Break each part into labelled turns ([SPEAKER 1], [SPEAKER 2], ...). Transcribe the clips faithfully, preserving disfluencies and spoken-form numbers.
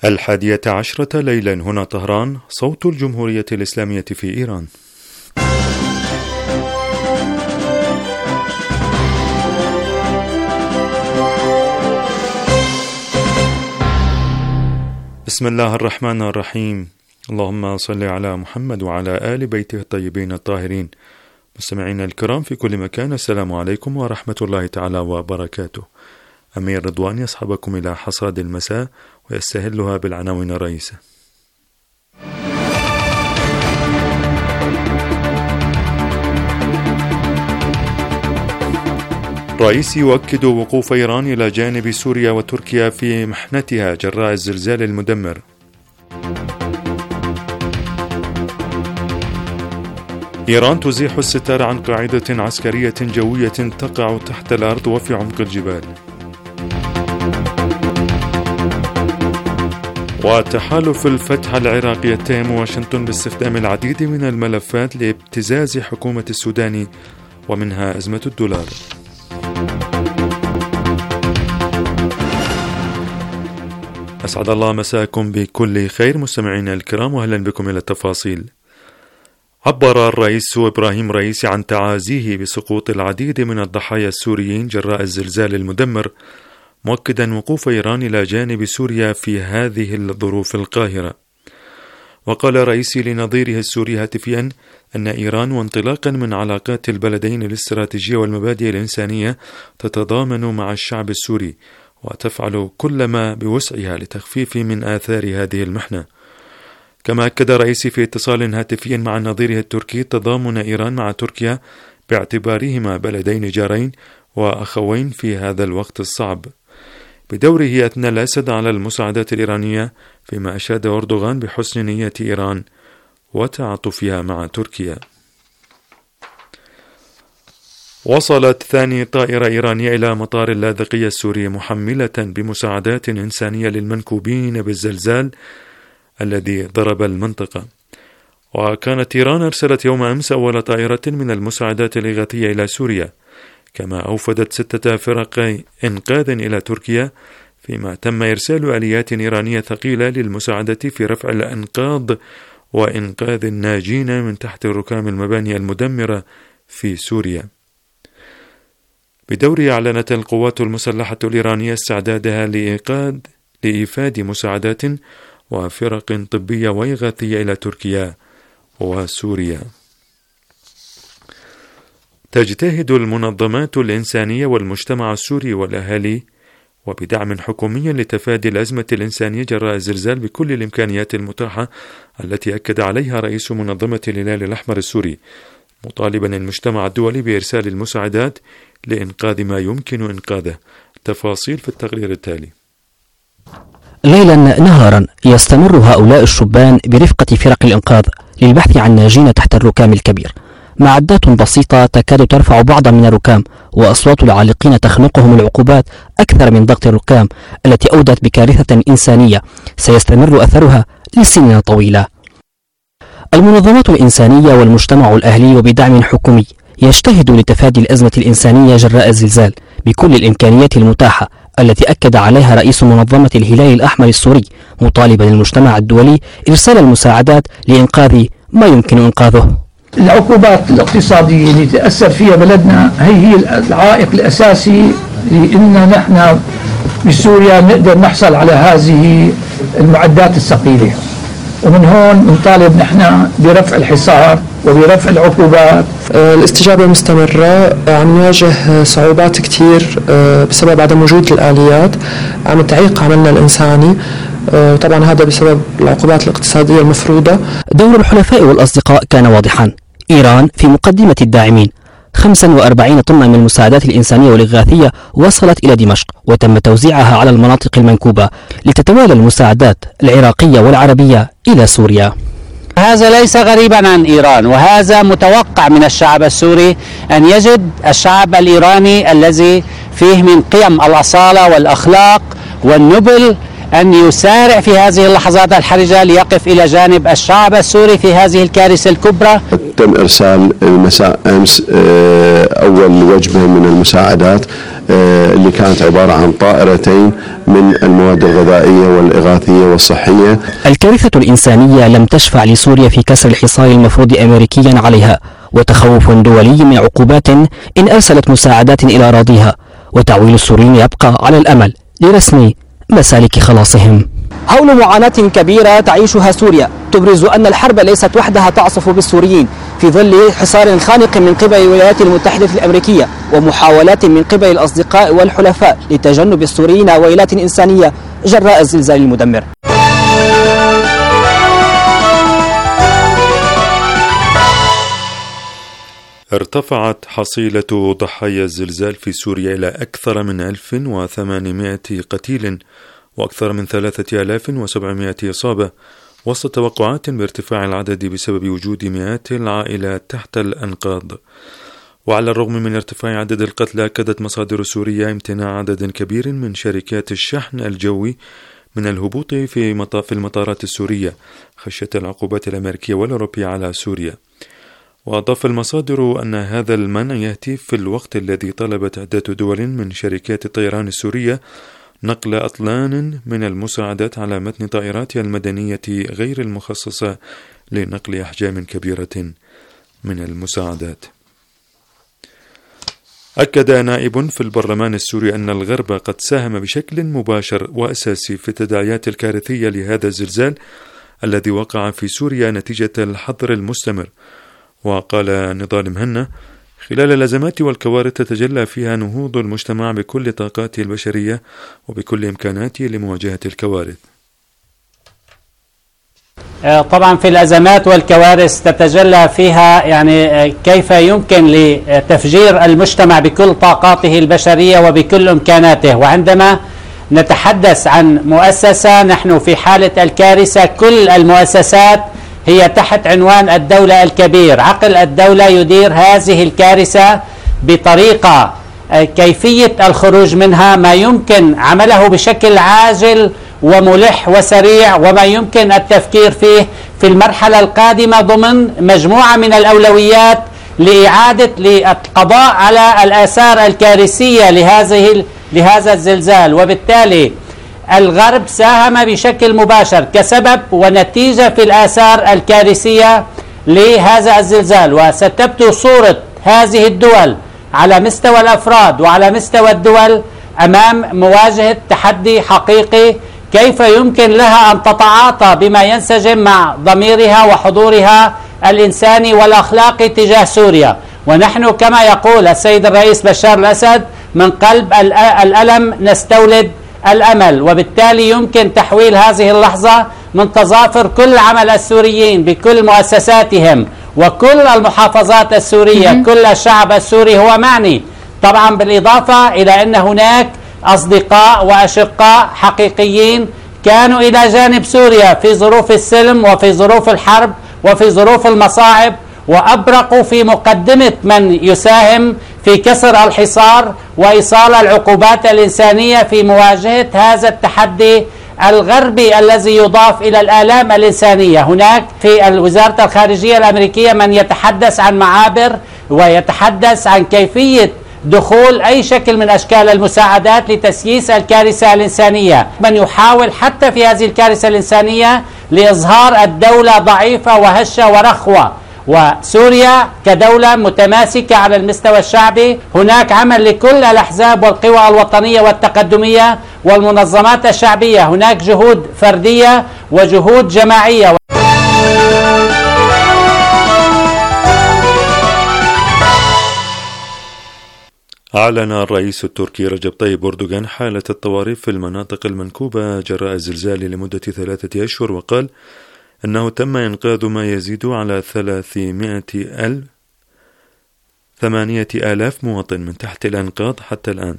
[SPEAKER 1] الحادية عشرة ليلا هنا طهران، صوت الجمهورية الإسلامية في إيران. بسم الله الرحمن الرحيم. اللهم صل على محمد وعلى آل بيته الطيبين الطاهرين. مستمعينا الكرام في كل مكان، السلام عليكم ورحمة الله تعالى وبركاته. أمير رضوان يصحبكم إلى حصاد المساء ويستهلها بالعناوين الرئيسة. رئيس يؤكد وقوف إيران إلى جانب سوريا وتركيا في محنتها جراء الزلزال المدمر. إيران تزيح الستار عن قاعدة عسكرية جوية تقع تحت الأرض وفي عمق الجبال. وتحالف الفتح العراقي يتهم واشنطن باستخدام العديد من الملفات لابتزاز حكومة السودان ومنها أزمة الدولار. أسعد الله مساءكم بكل خير مستمعينا الكرام، وأهلا بكم إلى التفاصيل. عبر الرئيس إبراهيم رئيسي عن تعازيه بسقوط العديد من الضحايا السوريين جراء الزلزال المدمر، مؤكدا وقوف إيران إلى جانب سوريا في هذه الظروف القاهرة. وقال رئيسي لنظيره السوري هاتفيا أن إيران وانطلاقا من علاقات البلدين الاستراتيجية والمبادئ الإنسانية تتضامن مع الشعب السوري وتفعل كل ما بوسعها لتخفيف من آثار هذه المحنة. كما أكد رئيسي في اتصال هاتفي مع نظيره التركي تضامن إيران مع تركيا باعتبارهما بلدين جارين وأخوين في هذا الوقت الصعب. بدوره أثنى الأسد على المساعدات الإيرانية، فيما أشاد أردوغان بحسن نية إيران وتعاطفها مع تركيا. وصلت ثاني طائرة إيرانية إلى مطار اللاذقية السوري محملة بمساعدات إنسانية للمنكوبين بالزلزال الذي ضرب المنطقة. وكانت إيران أرسلت يوم أمس أول طائرة من المساعدات الإغاثية إلى سوريا، كما أوفدت ستة فرق إنقاذ إلى تركيا، فيما تم إرسال آليات إيرانية ثقيلة للمساعدة في رفع الأنقاض وإنقاذ الناجين من تحت ركام المباني المدمرة في سوريا. بدوره أعلنت القوات المسلحة الإيرانية استعدادها لإيقاد لإيفاد مساعدات وفرق طبية وإغاثية إلى تركيا وسوريا. تجتهد المنظمات الإنسانية والمجتمع السوري والأهالي وبدعم حكومي لتفادي الأزمة الإنسانية جراء الزلزال بكل الإمكانيات المتاحة التي أكد عليها رئيس منظمة الهلال الأحمر السوري، مطالبا المجتمع الدولي بإرسال المساعدات لإنقاذ ما يمكن إنقاذه. تفاصيل في التقرير التالي.
[SPEAKER 2] ليلا نهارا يستمر هؤلاء الشبان برفقة فرق الإنقاذ للبحث عن ناجين تحت الركام الكبير. معدات بسيطة تكاد ترفع بعضا من الركام، وأصوات العالقين تخنقهم العقوبات أكثر من ضغط الركام التي أودت بكارثة إنسانية سيستمر أثرها لسنين طويلة. المنظمات الإنسانية والمجتمع الأهلي وبدعم حكومي يجتهد لتفادي الأزمة الإنسانية جراء الزلزال بكل الإمكانيات المتاحة التي أكد عليها رئيس منظمة الهلال الأحمر السوري، مطالبا المجتمع الدولي إرسال المساعدات لإنقاذ ما يمكن إنقاذه.
[SPEAKER 3] العقوبات الاقتصادية اللي تأثر فيها بلدنا هي هي العائق الأساسي لأن نحن بسوريا نقدر نحصل على هذه المعدات الثقيلة، ومن هون نطالب نحن برفع الحصار وبرفع العقوبات.
[SPEAKER 4] الاستجابة مستمرة، عم نواجه صعوبات كتير بسبب عدم وجود الآليات، عم تعيق عملنا الإنساني، طبعا هذا بسبب العقوبات الاقتصادية المفروضة.
[SPEAKER 2] دور الحلفاء والأصدقاء كان واضحا. إيران في مقدمة الداعمين. خمسة وأربعين طنا من المساعدات الإنسانية والإغاثية وصلت إلى دمشق وتم توزيعها على المناطق المنكوبة، لتتوالى المساعدات العراقية والعربية إلى سوريا.
[SPEAKER 5] هذا ليس غريبا عن إيران، وهذا متوقع من الشعب السوري أن يجد الشعب الإيراني الذي فيه من قيم الأصالة والأخلاق والنبل أن يسارع في هذه اللحظات الحرجة ليقف إلى جانب الشعب السوري في هذه الكارثة الكبرى.
[SPEAKER 6] تم إرسال مساء أمس أول وجبة من المساعدات اللي كانت عبارة عن طائرتين من المواد الغذائية والإغاثية والصحية.
[SPEAKER 2] الكارثة الإنسانية لم تشفع لسوريا في كسر الحصار المفروض أمريكيا عليها، وتخوف دولي من عقوبات إن أرسلت مساعدات إلى أراضيها، وتعويل السوريين يبقى على الأمل لرسم مسالك خلاصهم. هول معاناة كبيرة تعيشها سوريا تبرز أن الحرب ليست وحدها تعصف بالسوريين في ظل حصار خانق من قبل الولايات المتحدة الأمريكية ومحاولات من قبل الأصدقاء والحلفاء لتجنب السوريين ويلات إنسانية جراء الزلزال المدمر.
[SPEAKER 1] ارتفعت حصيلة ضحايا الزلزال في سوريا إلى أكثر من ألف وثمانمائة قتيل وأكثر من ثلاثة آلاف وسبعمائة إصابة، وسط توقعات بارتفاع العدد بسبب وجود مئات العائلات تحت الأنقاض. وعلى الرغم من ارتفاع عدد القتلى، أكدت مصادر سوريا امتناع عدد كبير من شركات الشحن الجوي من الهبوط في مطاف المطارات السورية خشية العقوبات الأمريكية والأوروبية على سوريا. وأضاف المصادر أن هذا المنع يأتي في الوقت الذي طلبت عدة دول من شركات الطيران السورية نقل أطلان من المساعدات على متن طائراتها المدنية غير المخصصة لنقل أحجام كبيرة من المساعدات. أكد نائب في البرلمان السوري أن الغرب قد ساهم بشكل مباشر وأساسي في التداعيات الكارثية لهذا الزلزال الذي وقع في سوريا نتيجة الحظر المستمر. وقال نضال مهنا: خلال الأزمات والكوارث تتجلى فيها نهوض المجتمع بكل طاقاته البشرية وبكل إمكاناته لمواجهة الكوارث.
[SPEAKER 5] طبعا في الأزمات والكوارث تتجلى فيها يعني كيف يمكن لتفجير المجتمع بكل طاقاته البشرية وبكل إمكاناته. وعندما نتحدث عن مؤسسة، نحن في حالة الكارثة كل المؤسسات هي تحت عنوان الدولة الكبير. عقل الدولة يدير هذه الكارثة بطريقة كيفية الخروج منها ما يمكن عمله بشكل عاجل وملح وسريع، وما يمكن التفكير فيه في المرحلة القادمة ضمن مجموعة من الأولويات لإعادة للقضاء على الآثار الكارثية لهذه لهذا الزلزال. وبالتالي الغرب ساهم بشكل مباشر كسبب ونتيجة في الآثار الكارثية لهذا الزلزال. وستبدو صورة هذه الدول على مستوى الأفراد وعلى مستوى الدول أمام مواجهة تحدي حقيقي، كيف يمكن لها أن تتعاطى بما ينسجم مع ضميرها وحضورها الإنساني والأخلاقي تجاه سوريا. ونحن كما يقول السيد الرئيس بشار الأسد: من قلب الألم نستولد الأمل. وبالتالي يمكن تحويل هذه اللحظة من تظافر كل عمل السوريين بكل مؤسساتهم وكل المحافظات السورية، كل الشعب السوري هو معني، طبعا بالإضافة إلى أن هناك أصدقاء وأشقاء حقيقيين كانوا إلى جانب سوريا في ظروف السلم وفي ظروف الحرب وفي ظروف المصاعب، وأبرقوا في مقدمة من يساهم في كسر الحصار وإيصال العقوبات الإنسانية في مواجهة هذا التحدي الغربي الذي يضاف إلى الآلام الإنسانية. هناك في وزارة الخارجية الأمريكية من يتحدث عن معابر ويتحدث عن كيفية دخول أي شكل من أشكال المساعدات لتسييس الكارثة الإنسانية، من يحاول حتى في هذه الكارثة الإنسانية لإظهار الدولة ضعيفة وهشة ورخوة. وسوريا كدولة متماسكة على المستوى الشعبي، هناك عمل لكل الأحزاب والقوى الوطنية والتقدمية والمنظمات الشعبية، هناك جهود فردية وجهود جماعية.
[SPEAKER 1] أعلن الرئيس التركي رجب طيب أردوغان حالة الطوارئ في المناطق المنكوبة جراء الزلزال لمدة ثلاثة أشهر، وقال أنه تم إنقاذ ما يزيد على ثلاثمائة ألف ثمانية آلاف مواطن من تحت الأنقاض حتى الآن.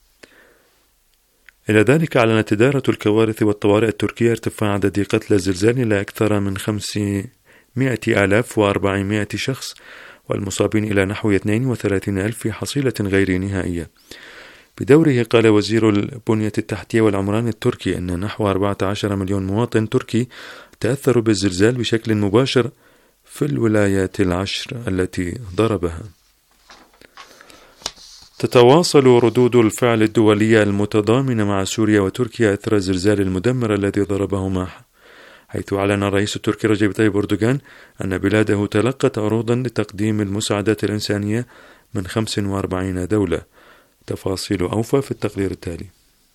[SPEAKER 1] إلى ذلك أعلنت إدارة الكوارث والطوارئ التركية ارتفاع عدد قتلى الزلزال إلى أكثر من خمسمائة آلاف وأربعمائة شخص، والمصابين إلى نحو اثنين وثلاثين ألف في حصيلة غير نهائية. بدوره قال وزير البنية التحتية والعمران التركي أن نحو أربعة عشر مليون مواطن تركي تأثروا بالزلزال بشكل مباشر في الولايات العشر التي ضربها. تتواصل ردود الفعل الدولية المتضامنة مع سوريا وتركيا إثر الزلزال المدمر الذي ضربهما، حيث أعلن الرئيس التركي رجب طيب أردوغان أن بلاده تلقت عروضا لتقديم المساعدات الإنسانية من خمس وأربعين دولة. تفاصيل أوفى في التقرير التالي.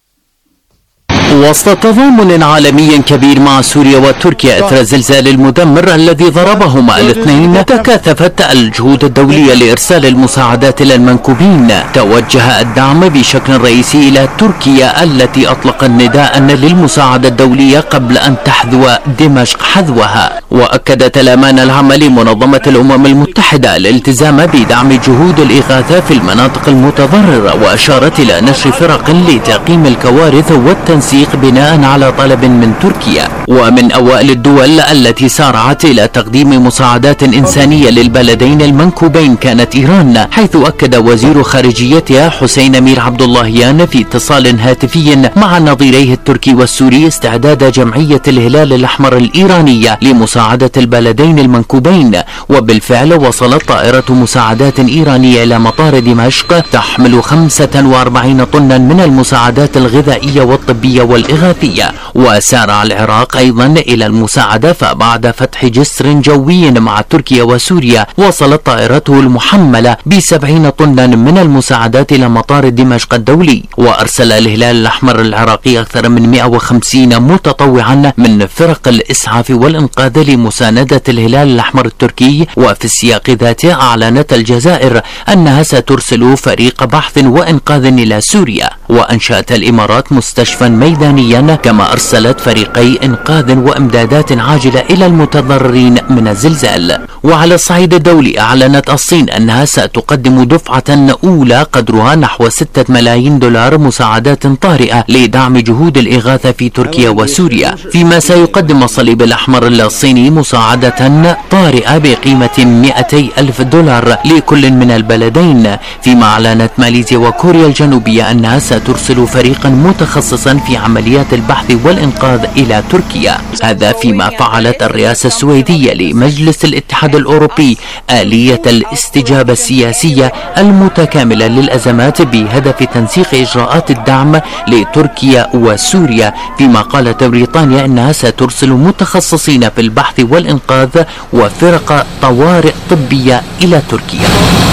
[SPEAKER 7] وسط تضامن عالمي كبير مع سوريا وتركيا إثر الزلزال المدمر الذي ضربهما الاثنين، تكاثفت الجهود الدولية لإرسال المساعدات إلى المنكوبين. توجه الدعم بشكل رئيسي إلى تركيا التي أطلق النداء للمساعدة الدولية قبل أن تحذو دمشق حذوها. وأكدت الأمانة العامة لمنظمة الأمم المتحدة الالتزام بدعم جهود الإغاثة في المناطق المتضررة، وأشارت إلى نشر فرق لتعقيم الكوارث والتنسيق بناء على طلب من تركيا. ومن أوائل الدول التي سارعت إلى تقديم مساعدات إنسانية للبلدين المنكوبين كانت إيران، حيث أكد وزير خارجيتها حسين أمير عبد اللهيان في اتصال هاتفي مع نظيريه التركي والسوري استعداد جمعية الهلال الأحمر الإيرانية لمساعدة البلدين المنكوبين. وبالفعل وصلت طائرة مساعدات إيرانية إلى مطار دمشق تحمل خمسة وأربعين طنا من المساعدات الغذائية والطبية والإغاثية. وسارع العراق أيضا إلى المساعدة، فبعد فتح جسر جوي مع تركيا وسوريا وصلت طائرته المحملة بسبعين طنا من المساعدات إلى مطار دمشق الدولي. وأرسل الهلال الأحمر العراقي أكثر من مئة وخمسين متطوعا من فرق الإسعاف والإنقاذ لمساندة الهلال الأحمر التركي. وفي السياق ذاته أعلنت الجزائر أنها سترسل فريق بحث وإنقاذ إلى سوريا. وأنشأت الإمارات مستشفى ميدانيا، كما أرسلت فريقي إنقاذ وإمدادات عاجلة إلى المتضررين من الزلزال. وعلى الصعيد الدولي أعلنت الصين أنها ستقدم دفعة أولى قدرها نحو ستة ملايين دولار مساعدات طارئة لدعم جهود الإغاثة في تركيا وسوريا، فيما سيقدم الصليب الأحمر الصيني مساعدة طارئة بقيمة مئتي ألف دولار لكل من البلدين. فيما أعلنت ماليزيا وكوريا الجنوبية أنها سترسل فريقا متخصصا في عمليات البحث والإنقاذ إلى تركيا. هذا فيما فعلت الرئاسة السويدية لمجلس الاتحاد الأوروبي آلية الاستجابة السياسية المتكاملة للأزمات بهدف تنسيق إجراءات الدعم لتركيا وسوريا. فيما قالت بريطانيا أنها سترسل متخصصين في البحث والإنقاذ وفرق طوارئ طبية إلى تركيا.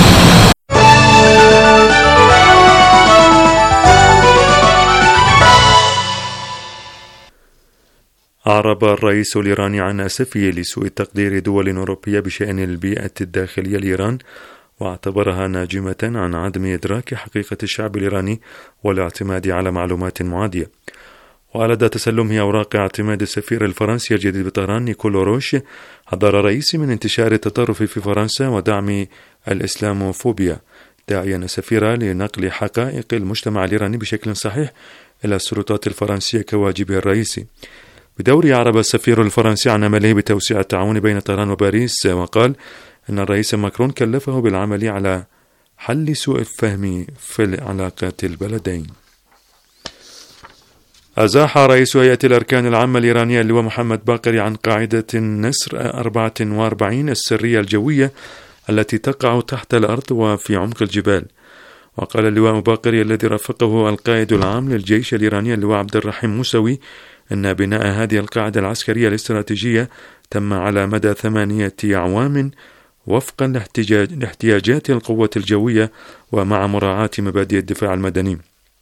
[SPEAKER 1] أعرب الرئيس الإيراني عن أسفه لسوء تقدير دول أوروبية بشأن البيئة الداخلية لإيران، واعتبرها ناجمة عن عدم إدراك حقيقة الشعب الإيراني والاعتماد على معلومات معادية. وعلى تسلمه أوراق اعتماد السفير الفرنسي الجديد بطهران نيكول روش، حذر الرئيس من انتشار التطرف في فرنسا ودعم الإسلاموفوبيا، داعيا السفير لنقل حقائق المجتمع الإيراني بشكل صحيح إلى السلطات الفرنسية كواجبه الرئيسي. بدوره أعرب السفير الفرنسي عن عمله بتوسيع التعاون بين طهران وباريس، وقال أن الرئيس ماكرون كلفه بالعمل على حل سوء الفهم في علاقات البلدين. أزاح رئيس هيئة الأركان العامة الإيرانية اللواء محمد باقر عن قاعدة النسر أربعة وأربعين السرية الجوية التي تقع تحت الأرض وفي عمق الجبال. وقال اللواء باقر الذي رافقه القائد العام للجيش الإيراني اللواء عبد الرحيم موسوي أن بناء هذه القاعدة العسكرية الاستراتيجية تم على مدى ثمانية أعوام وفقا لاحتياجات القوة الجوية ومع مراعاة مبادئ الدفاع المدني.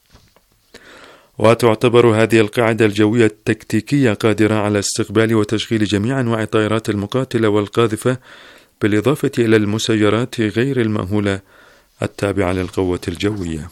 [SPEAKER 1] وتعتبر هذه القاعدة الجوية التكتيكية قادرة على استقبال وتشغيل جميع أنواع الطائرات المقاتلة والقاذفة، بالإضافة إلى المسيرات غير المأهولة التابعة للقوة الجوية.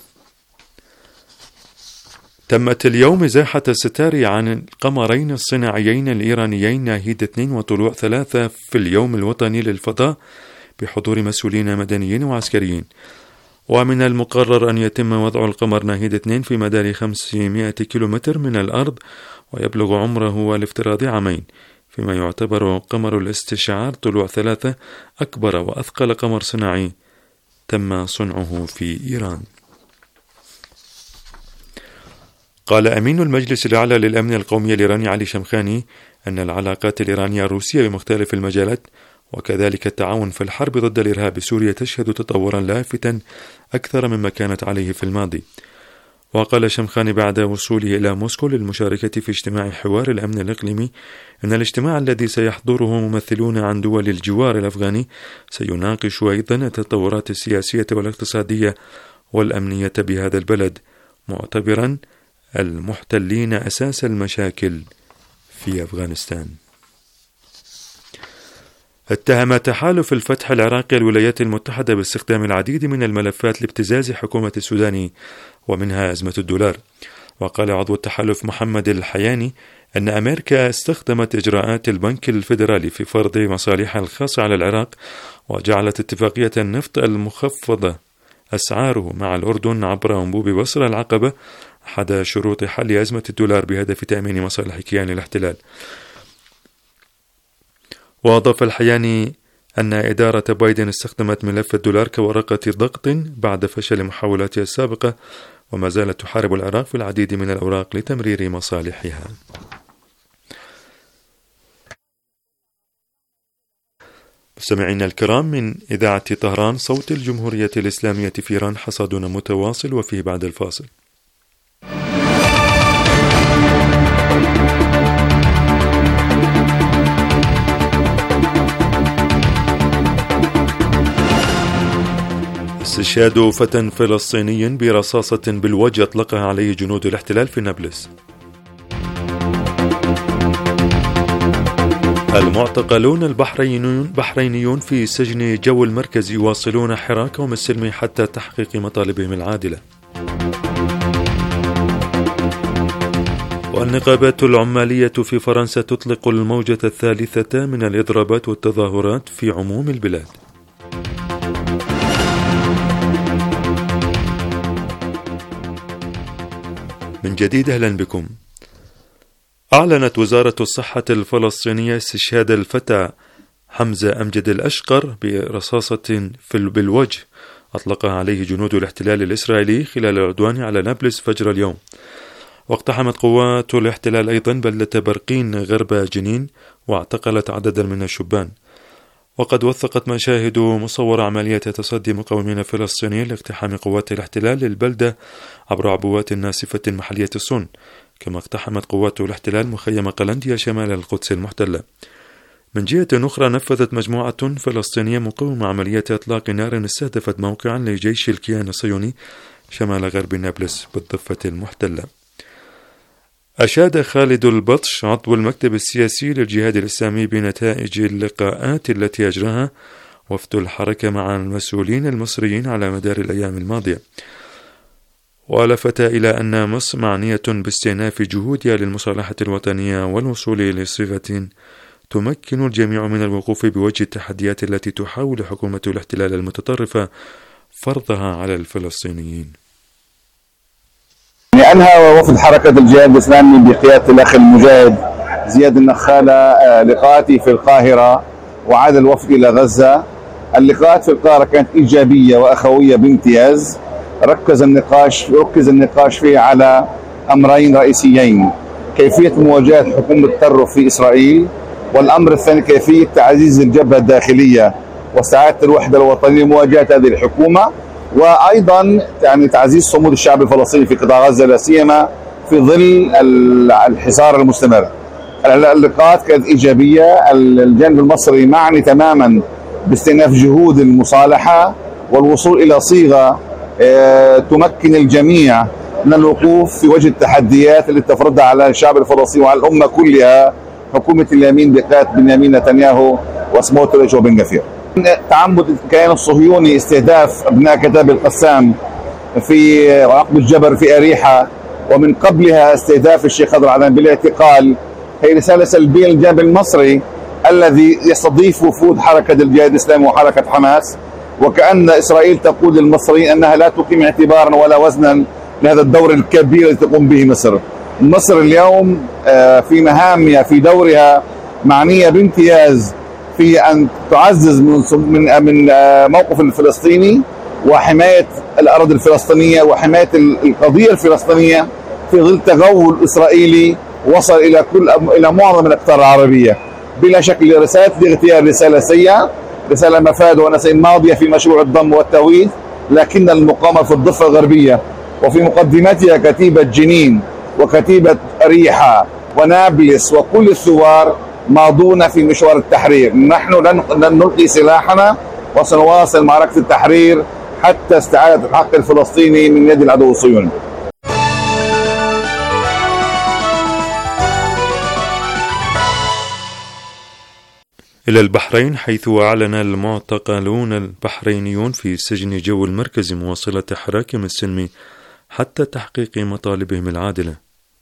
[SPEAKER 1] تمت اليوم إزاحة الستار عن القمرين الصناعيين الإيرانيين ناهيد اثنين وطلوع ثلاثة في اليوم الوطني للفضاء بحضور مسؤولين مدنيين وعسكريين. ومن المقرر أن يتم وضع القمر ناهيد اثنين في مدار خمسمائة كيلومتر من الأرض، ويبلغ عمره الافتراضي عامين، فيما يعتبر قمر الاستشعار طلوع ثلاثة أكبر وأثقل قمر صناعي تم صنعه في إيران. قال أمين المجلس الأعلى للأمن القومي الإيراني علي شمخاني أن العلاقات الإيرانية الروسية بمختلف المجالات وكذلك التعاون في الحرب ضد الإرهاب بسوريا تشهد تطورا لافتا أكثر مما كانت عليه في الماضي. وقال شمخاني بعد وصوله إلى موسكو للمشاركة في اجتماع حوار الأمن الإقليمي إن الاجتماع الذي سيحضره ممثلون عن دول الجوار الأفغاني سيناقش أيضا التطورات السياسية والاقتصادية والأمنية بهذا البلد، معتبرا المحتلين أساس المشاكل في أفغانستان. اتهم تحالف الفتح العراقي الولايات المتحدة باستخدام العديد من الملفات لابتزاز حكومة السودان ومنها أزمة الدولار. وقال عضو التحالف محمد الحياني أن أمريكا استخدمت إجراءات البنك الفيدرالي في فرض مصالحها الخاصة على العراق، وجعلت اتفاقية النفط المخفضة أسعاره مع الأردن عبر أنبوب بصرة العقبة أحد شروط حل أزمة الدولار بهدف تأمين مصالح كيان الاحتلال. وأضاف الحياني أن إدارة بايدن استخدمت ملف الدولار كورقة ضغط بعد فشل محاولاتها السابقة، وما زالت تحارب العراق في العديد من الأوراق لتمرير مصالحها. مستمعينا الكرام، من إذاعة طهران صوت الجمهورية الإسلامية في إيران حصادنا متواصل وفيه بعد الفاصل. استشهاد فتى فلسطيني برصاصة بالوجه أطلقها عليه جنود الاحتلال في نابلس. المعتقلون البحرينيون بحرينيون في سجن جو المركز يواصلون حراكهم السلمي حتى تحقيق مطالبهم العادلة. والنقابات العمالية في فرنسا تطلق الموجة الثالثة من الإضرابات والتظاهرات في عموم البلاد. من جديد أهلا بكم. أعلنت وزارة الصحة الفلسطينية استشهاد الفتى حمزة أمجد الأشقر برصاصة بالوجه أطلقها عليه جنود الاحتلال الإسرائيلي خلال العدوان على نابلس فجر اليوم. واقتحمت قوات الاحتلال أيضا بلدة برقين غرب جنين واعتقلت عددا من الشبان. وقد وثقت مشاهد مصورة عملية تصدي مقاومين فلسطينيين لاقتحام قوات الاحتلال للبلدة عبر عبوات ناسفة محلية الصن. كما اقتحمت قوات الاحتلال مخيم قلنديا شمال القدس المحتلة. من جهة أخرى نفذت مجموعة فلسطينية مقاومة عملية إطلاق نار استهدفت موقعا لجيش الكيان الصهيوني شمال غرب نابلس بالضفة المحتلة. أشاد خالد البطش عضو المكتب السياسي للجهاد الإسلامي بنتائج اللقاءات التي أجراها وفد الحركة مع المسؤولين المصريين على مدار الأيام الماضية، ولفت إلى أن مصر معنية باستئناف جهودها للمصالحة الوطنية والوصول لصيغة تمكن الجميع من الوقوف بوجه التحديات التي تحاول حكومة الاحتلال المتطرفة فرضها على الفلسطينيين.
[SPEAKER 8] أنهى وفد حركة الجهاد الإسلامي بقيادة الأخ المجاهد زياد النخالة لقاءاتي في القاهرة، وعاد الوفد إلى غزة. اللقاءات في القاهرة كانت إيجابية وأخوية بامتياز. ركز النقاش ركز النقاش فيه على أمرين رئيسيين: كيفية مواجهة حكومة التطرف في إسرائيل، والأمر الثاني كيفية تعزيز الجبهة الداخلية واستعادة الوحدة الوطنية لمواجهة هذه الحكومة، وأيضا يعني تعزيز صمود الشعب الفلسطيني في قطاع غزة لا سيما في ظل الحصار المستمر. اللقاءات كانت إيجابية. الجانب المصري معني تماما باستئناف جهود المصالحة والوصول إلى صيغة تمكن الجميع من الوقوف في وجه التحديات اللي تفرضها على الشعب الفلسطيني وعلى الأمة كلها حكومة اليمين بقيادة بنيامين نتنياهو وسموتريتش وبن غفير. تعمد الكيان الصهيوني استهداف أبناء كتاب القسام في عقب الجبر في أريحة، ومن قبلها استهداف الشيخ خضر عدنان بالاعتقال، هي رسالة سلبية للجانب المصري الذي يستضيف وفود حركة الجهاد الإسلامي وحركة حماس، وكأن إسرائيل تقول للمصريين أنها لا تقيم اعتبارا ولا وزنا لهذا الدور الكبير الذي تقوم به مصر. مصر اليوم في مهامها في دورها معنية بامتياز في أن تعزز من من من موقف الفلسطيني وحماية الأراضي الفلسطينية وحماية القضية الفلسطينية في ظل تغول إسرائيلي وصل إلى كل إلى معظم الأقطار العربية. بلا شك رسالة الاغتيال رسالة سيئة، رسالة مفاد ونسائل ماضية في مشروع الضم والتهويد، لكن المقاومة في الضفة الغربية وفي مقدمتها كتيبة جنين وكتيبة أريحة ونابلس وكل الثوار ماضون في مشوار التحرير. نحن لن نلقي سلاحنا وسنواصل معركة التحرير حتى استعادة الحق الفلسطيني من يد العدو الصهيوني.
[SPEAKER 1] إلى البحرين، حيث أعلن المعتقلون البحرينيون في سجن جو المركز مواصلة حراكهم السلمي حتى تحقيق مطالبهم العادلة.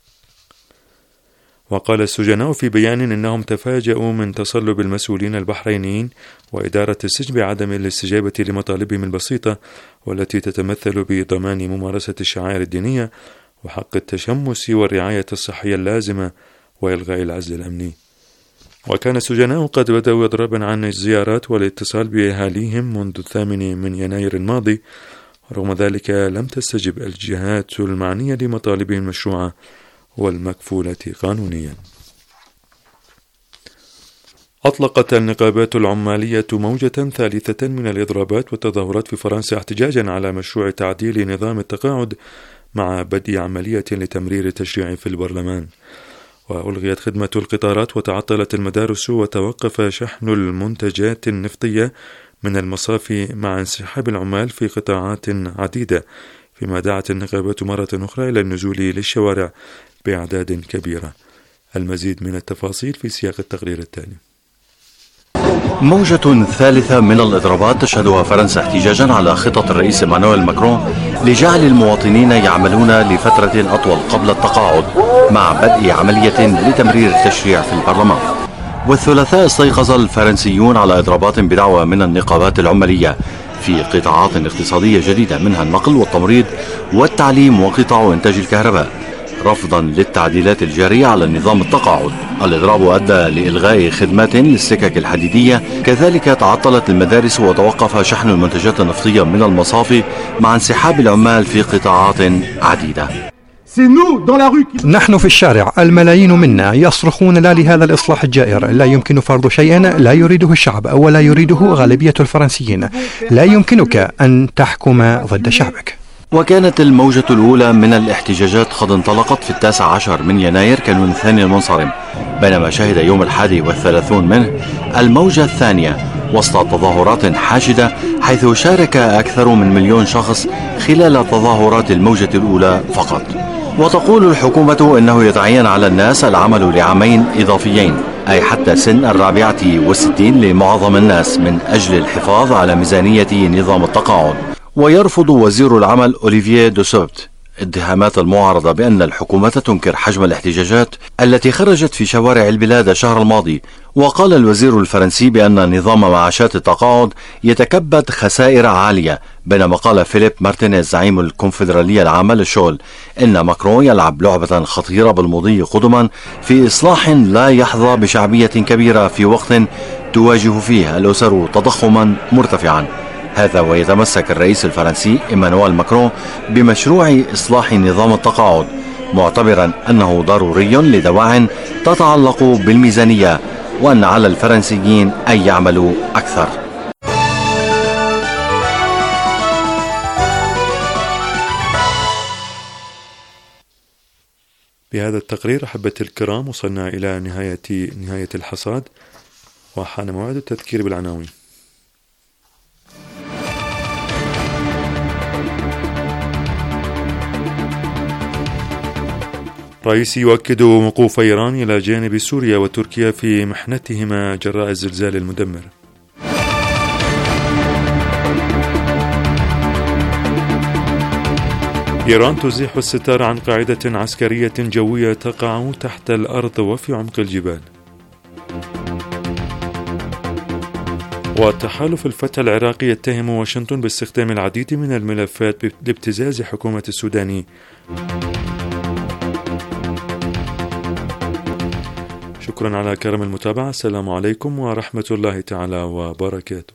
[SPEAKER 1] وقال السجناء في بيان إنهم تفاجؤوا من تصلب المسؤولين البحرينيين وإدارة السجن بعدم الاستجابة لمطالبهم البسيطة، والتي تتمثل بضمان ممارسة الشعائر الدينية وحق التشمس والرعاية الصحية اللازمة وإلغاء العزل الأمني. وكان السجناء قد بدأوا إضرابا عن الزيارات والاتصال بأهاليهم منذ الثامن من يناير الماضي، ورغم ذلك لم تستجب الجهات المعنية لمطالبهم المشروعة والمكفولة قانونيا. أطلقت النقابات العمالية موجة ثالثة من الإضرابات والتظاهرات في فرنسا احتجاجا على مشروع تعديل نظام التقاعد مع بدء عملية لتمرير التشريع في البرلمان. وألغيت خدمة القطارات وتعطلت المدارس وتوقف شحن المنتجات النفطية من المصافي مع انسحاب العمال في قطاعات عديدة، فيما دعت النقابات مرة أخرى إلى النزول للشوارع بأعداد كبيرة. المزيد من التفاصيل في سياق التقرير التالي.
[SPEAKER 9] موجة ثالثة من الإضرابات تشهدها فرنسا احتجاجا على خطط الرئيس إيمانويل ماكرون لجعل المواطنين يعملون لفترة أطول قبل التقاعد مع بدء عملية لتمرير التشريع في البرلمان. والثلاثاء استيقظ الفرنسيون على إضرابات بدعوى من النقابات العمالية في قطاعات اقتصادية جديدة، منها النقل والتمريض والتعليم وقطاع إنتاج الكهرباء، رفضا للتعديلات الجارية على نظام التقاعد. الإضراب أدى لإلغاء خدمات للسكك الحديدية، كذلك تعطلت المدارس وتوقف شحن المنتجات النفطية من المصافي مع انسحاب العمال في قطاعات عديدة.
[SPEAKER 10] نحن في الشارع، الملايين منا يصرخون لا لهذا الإصلاح الجائر. لا يمكن فرض شيء لا يريده الشعب ولا يريده غالبية الفرنسيين. لا يمكنك أن تحكم ضد شعبك.
[SPEAKER 9] وكانت الموجة الأولى من الاحتجاجات قد انطلقت في التاسع عشر من يناير كانون الثاني المنصرم، بينما شهد يوم الحادي والثلاثون منه الموجة الثانية وسط تظاهرات حاشدة، حيث شارك أكثر من مليون شخص خلال تظاهرات الموجة الأولى فقط. وتقول الحكومة إنه يتعين على الناس العمل لعامين إضافيين، أي حتى سن الرابعة والستين لمعظم الناس، من أجل الحفاظ على ميزانية نظام التقاعد. ويرفض وزير العمل أوليفيه دوسوبت اتهامات المعارضة بأن الحكومة تنكر حجم الاحتجاجات التي خرجت في شوارع البلاد الشهر الماضي. وقال الوزير الفرنسي بأن نظام معاشات التقاعد يتكبد خسائر عالية، بينما قال فيليب مارتينيز زعيم الكونفدرالية العامة للشغل إن ماكرون يلعب لعبة خطيرة بالمضي قدما في إصلاح لا يحظى بشعبية كبيرة في وقت تواجه فيه الأسر تضخما مرتفعا. هذا ويتمسك الرئيس الفرنسي إيمانويل ماكرون بمشروع إصلاح نظام التقاعد، معتبرا أنه ضروري لدواع تتعلق بالميزانية، وأن على الفرنسيين أن يعملوا أكثر.
[SPEAKER 1] بهذا التقرير أحبتي الكرام وصلنا إلى نهاية نهاية الحصاد، وحان موعد التذكير بالعناوين. رئيسي يؤكد وقوف إيران إلى جانب سوريا وتركيا في محنتهما جراء الزلزال المدمر. إيران تزيح الستار عن قاعدة عسكرية جوية تقع تحت الأرض وفي عمق الجبال. وتحالف الفتح العراقي يتهم واشنطن باستخدام العديد من الملفات لابتزاز حكومة السوداني. شكرا على كرم المتابعة. السلام عليكم ورحمة الله تعالى وبركاته.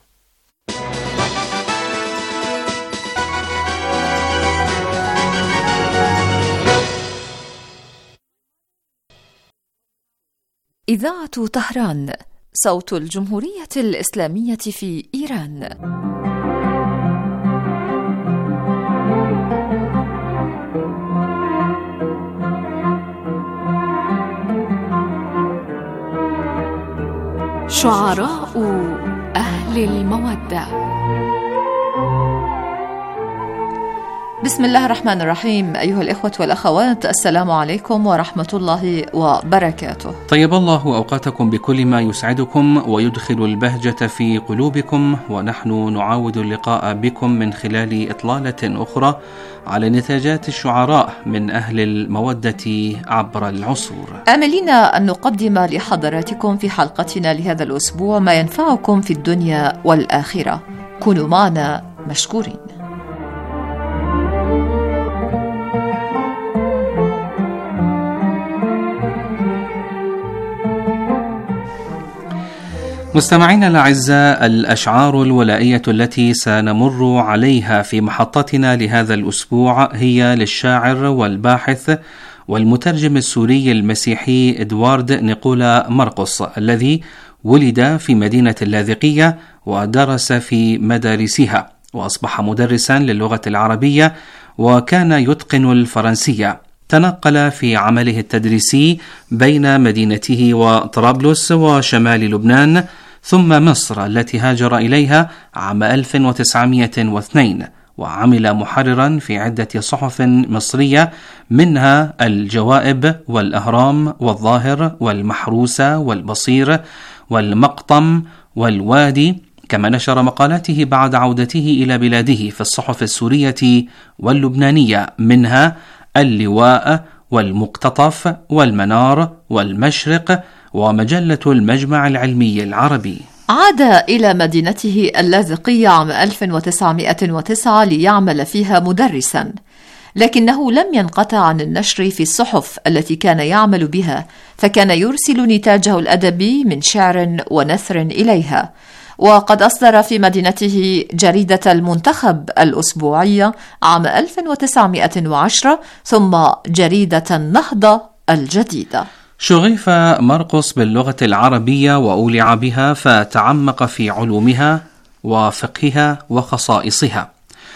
[SPEAKER 11] إذاعة طهران، صوت الجمهورية الإسلامية في إيران. شعراء أهل المودة. بسم الله الرحمن الرحيم. أيها الإخوة والأخوات، السلام عليكم ورحمة الله وبركاته.
[SPEAKER 12] طيب الله أوقاتكم بكل ما يسعدكم ويدخل البهجة في قلوبكم، ونحن نعاود اللقاء بكم من خلال إطلالة أخرى على نتاجات الشعراء من أهل المودة عبر العصور،
[SPEAKER 11] آملين أن نقدم لحضراتكم في حلقتنا لهذا الأسبوع ما ينفعكم في الدنيا والآخرة. كونوا معنا مشكورين.
[SPEAKER 12] مستمعينا الأعزاء، الأشعار الولائية التي سنمر عليها في محطتنا لهذا الأسبوع هي للشاعر والباحث والمترجم السوري المسيحي إدوارد نيقولا مرقس، الذي ولد في مدينة اللاذقية ودرس في مدارسها، وأصبح مدرسا للغة العربية وكان يتقن الفرنسية. تنقل في عمله التدريسي بين مدينته وطرابلس وشمال لبنان ثم مصر التي هاجر إليها عام ألف وتسعمائة واثنين، وعمل محررا في عدة صحف مصرية منها الجوائب والأهرام والظاهر والمحروسة والبصير والمقطم والوادي، كما نشر مقالاته بعد عودته إلى بلاده في الصحف السورية واللبنانية منها اللواء والمقتطف والمنار والمشرق ومجلة المجمع العلمي العربي.
[SPEAKER 11] عاد إلى مدينته اللاذقية عام ألف وتسعمائة وتسعة ليعمل فيها مدرسا، لكنه لم ينقطع عن النشر في الصحف التي كان يعمل بها، فكان يرسل نتاجه الأدبي من شعر ونثر إليها، وقد أصدر في مدينته جريدة المنتخب الأسبوعية عام ألف وتسعمائة وعشرة، ثم جريدة النهضة الجديدة.
[SPEAKER 12] شغف مرقس باللغة العربية وأولع بها، فتعمق في علومها وفقهها وخصائصها.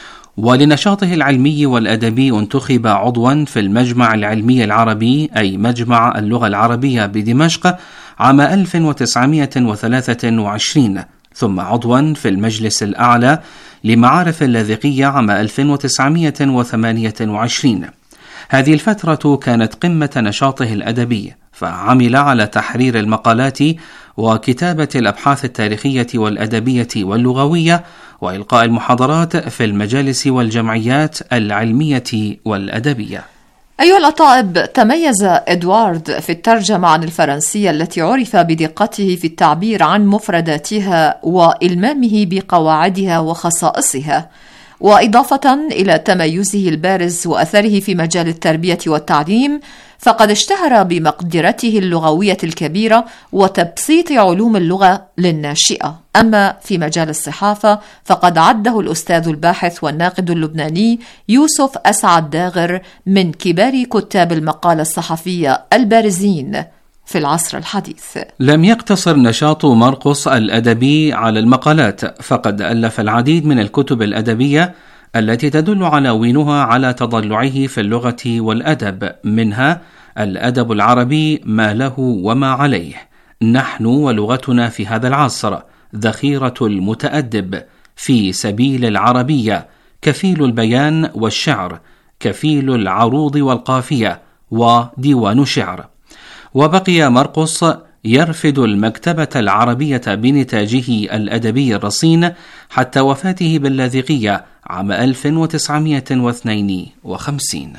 [SPEAKER 12] ولنشاطه العلمي والأدبي انتخب عضوا في المجمع العلمي العربي، أي مجمع اللغة العربية بدمشق، عام ألف وتسعمائة وثلاثة وعشرين، ثم عضوا في المجلس الأعلى لمعارف اللاذقية عام ألف وتسعمائة وثمانية وعشرين. هذه الفترة كانت قمة نشاطه الأدبي، فعمل على تحرير المقالات وكتابة الأبحاث التاريخية والأدبية واللغوية وإلقاء المحاضرات في المجالس والجمعيات العلمية والأدبية.
[SPEAKER 11] أيها الأطائب، تميز إدوارد في الترجمة عن الفرنسية التي عرف بدقته في التعبير عن مفرداتها وإلمامه بقواعدها وخصائصها، وإضافة إلى تميزه البارز وأثره في مجال التربية والتعليم، فقد اشتهر بمقدرته اللغوية الكبيرة وتبسيط علوم اللغة للناشئة. أما في مجال الصحافة فقد عده الأستاذ الباحث والناقد اللبناني يوسف أسعد داغر من كبار كتاب المقالة الصحفية البارزين في العصر الحديث.
[SPEAKER 12] لم يقتصر نشاط مرقس الأدبي على المقالات، فقد ألف العديد من الكتب الأدبية التي تدل عناوينها على تضلعه في اللغة والأدب، منها الأدب العربي ما له وما عليه، نحن ولغتنا في هذا العصر، ذخيرة المتأدب، في سبيل العربية، كفيل البيان والشعر، كفيل العروض والقافية، وديوان شعر. وبقي مرقس يرفد المكتبة العربية بنتاجه الأدبي الرصين حتى وفاته باللاذقية عام ألف وتسعمائة واثنين وخمسين.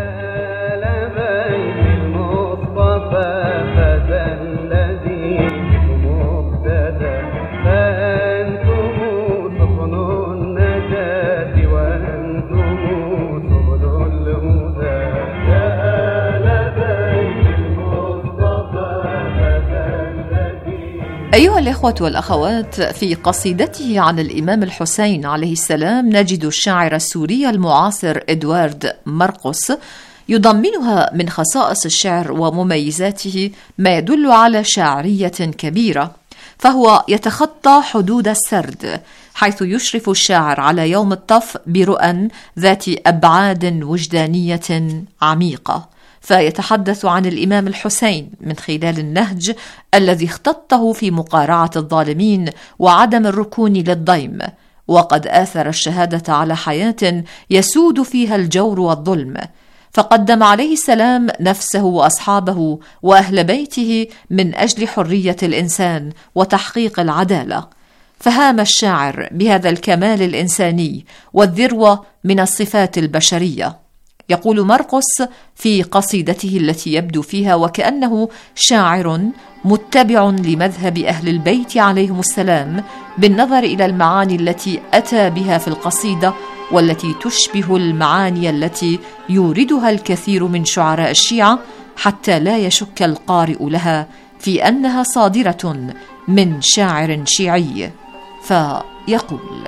[SPEAKER 11] أيها الإخوة والأخوات، في قصيدته عن الإمام الحسين عليه السلام نجد الشاعر السوري المعاصر إدوارد مرقس يضمنها من خصائص الشعر ومميزاته ما يدل على شاعرية كبيرة، فهو يتخطى حدود السرد، حيث يشرف الشاعر على يوم الطف برؤى ذات أبعاد وجدانية عميقة، فيتحدث عن الإمام الحسين من خلال النهج الذي اختطه في مقارعة الظالمين وعدم الركون للضيم، وقد آثر الشهادة على حياة يسود فيها الجور والظلم، فقدم عليه السلام نفسه وأصحابه وأهل بيته من أجل حرية الإنسان وتحقيق العدالة. فهام الشاعر بهذا الكمال الإنساني والذروة من الصفات البشرية. يقول مرقس في قصيدته التي يبدو فيها وكأنه شاعر متبع لمذهب أهل البيت عليهم السلام بالنظر إلى المعاني التي أتى بها في القصيدة، والتي تشبه المعاني التي يوردها الكثير من شعراء الشيعة، حتى لا يشك القارئ لها في أنها صادرة من شاعر شيعي. فيقول: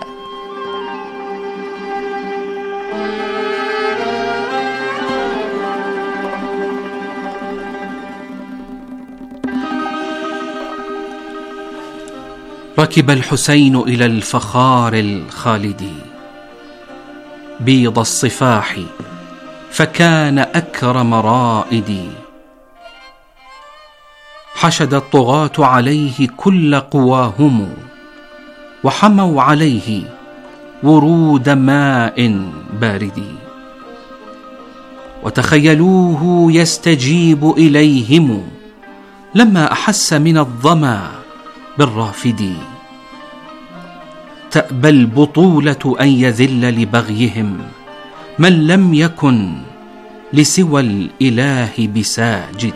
[SPEAKER 12] ركب الحسين إلى الفخار الخالدي بيض الصفاح، فكان أكرم رائدي. حشد الطغاة عليه كل قواهم، وحموا عليه ورود ماء بارد، وتخيلوه يستجيب إليهم لما أحس من الظما بالرافد. تأبى البطولة أن يذل لبغيهم من لم يكن لسوى الإله بساجد.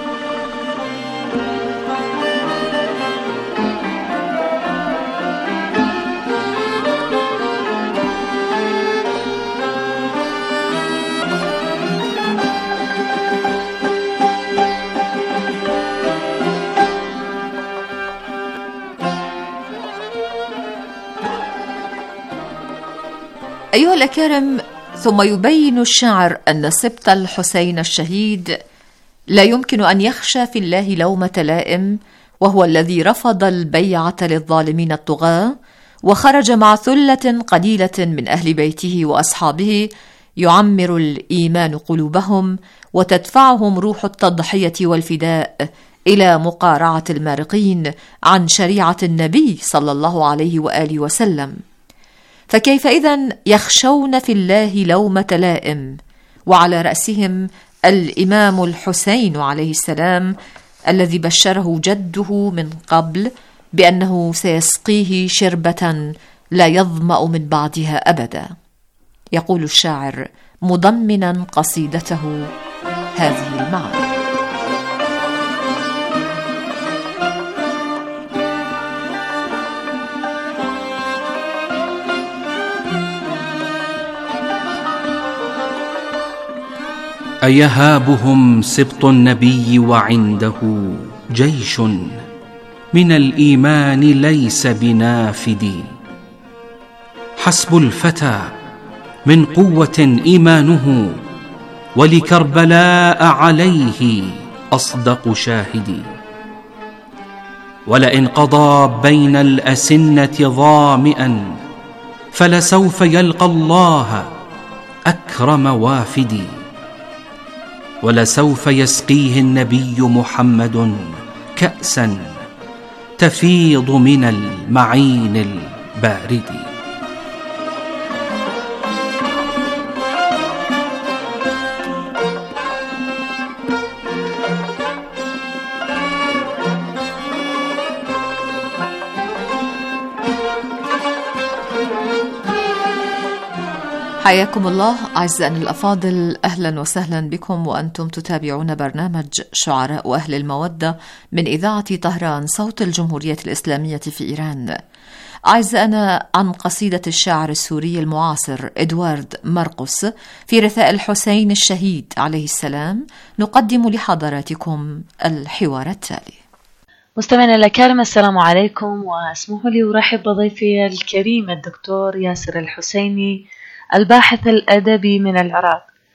[SPEAKER 11] أيها الأكارم، ثم يبين الشاعر أن سبط الحسين الشهيد لا يمكن أن يخشى في الله لومة لائم، وهو الذي رفض البيعة للظالمين الطغاة، وخرج مع ثلة قليلة من أهل بيته وأصحابه يعمر الإيمان قلوبهم، وتدفعهم روح التضحية والفداء إلى مقارعة المارقين عن شريعة النبي صلى الله عليه وآله وسلم. فكيف إذن يخشون في الله لومة لائم، وعلى رأسهم الإمام الحسين عليه السلام الذي بشره جده من قبل بأنه سيسقيه شربة لا يظمأ من بعدها أبدا. يقول الشاعر مضمنا قصيدته هذه المعاني:
[SPEAKER 12] أيهابهم سبط النبي وعنده جيش من الإيمان ليس بنافد. حسب الفتى من قوة إيمانه، ولكربلاء عليه أصدق شاهد. ولئن قضى بين الأسنة ظامئا، فلسوف يلقى الله أكرم وافد. ولسوف يسقيه النبي محمد كأسا تفيض من المعين البارد.
[SPEAKER 11] حياكم الله أعزائنا الأفاضل، أهلا وسهلا بكم وأنتم تتابعون برنامج شعراء أهل المودة من إذاعة طهران صوت الجمهورية الإسلامية في إيران. أعزائنا، عن قصيدة الشاعر السوري المعاصر إدوارد مرقس في رثاء الحسين الشهيد عليه السلام نقدم لحضراتكم الحوار التالي.
[SPEAKER 13] مستمعينا الأكارم، السلام عليكم، واسمحوا لي أرحب بضيفي الكريم الدكتور ياسر الحسيني، الباحث الأدبي من العراق.